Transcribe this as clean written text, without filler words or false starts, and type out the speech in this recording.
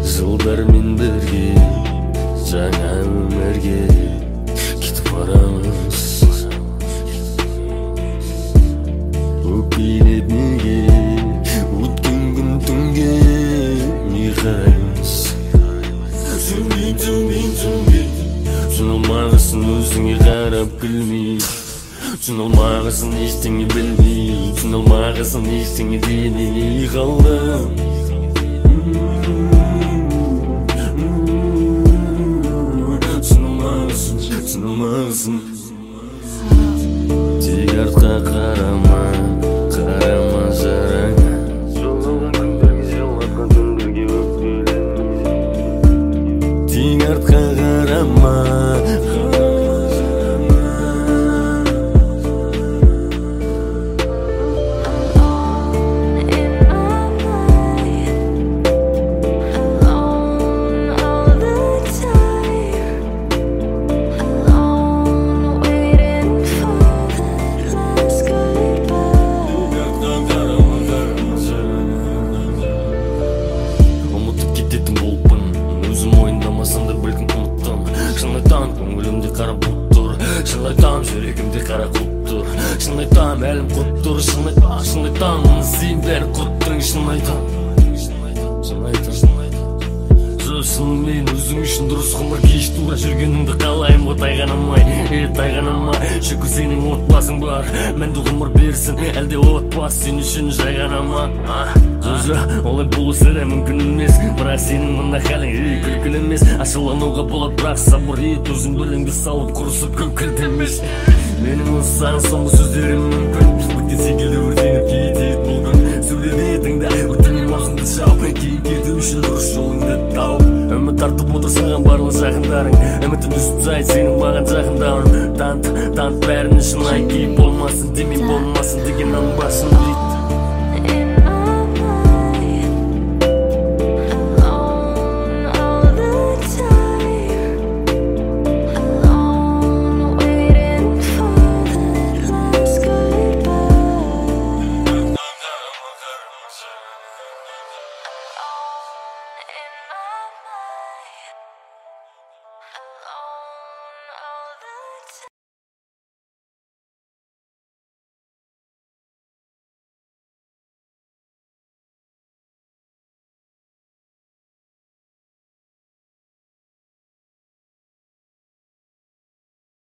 Жылдармен бірге жаңа өмірге кетіп барамыз. Өкпелеп неге өткен күн түнге не қараймыз? Түсіне алмағысың өзіңе қарап күлмей, түсіне алмағысың ештеңе білмей, түсіне алмағысың ештеңе демей қалдым. Түсіне алмағысың тек артқа қарама, қарама жараңа. Жоғалған күндерге жылатқан түндерге өкпелеме. Тек артқа қарама, шын айтам, жүрегімде қара құт тұр. Шын айтам, әлім құт тұр. Шын айтам, сен бәрі құттың. Шын айтам, шынымен өзің үшін дұрыс ғұмыр кеш тура жүргеніңді қалайым ғой тайғанамай, тайғанамай. Шүкір сенің отбасың бар, мәнді ғұмыр берсін, әлде отбасы сен үшін жай ғана ма? Олай болу сірә мүмкін емес, бірақ сенің мына халің күлкілі емес. Ашылануға болады, бірақ сабыр ет, өзіңді өлеңге салып құрысып күлкілді емес. Менің осыған соңғы сөздерім мүмкін өткен секілді өртеніп кетеді бұл күн. Сөйлеп етіңді өтінен уақытыңды шауып, кейін кету үшін дұрыс жолыңды тауып. Үміт артып отыр саған барлық жақындарың, үмітін үзіп тастайды сенің маған жақындауың. Тант бәрін шын айт, болмасын демей болмасын деген аң басын.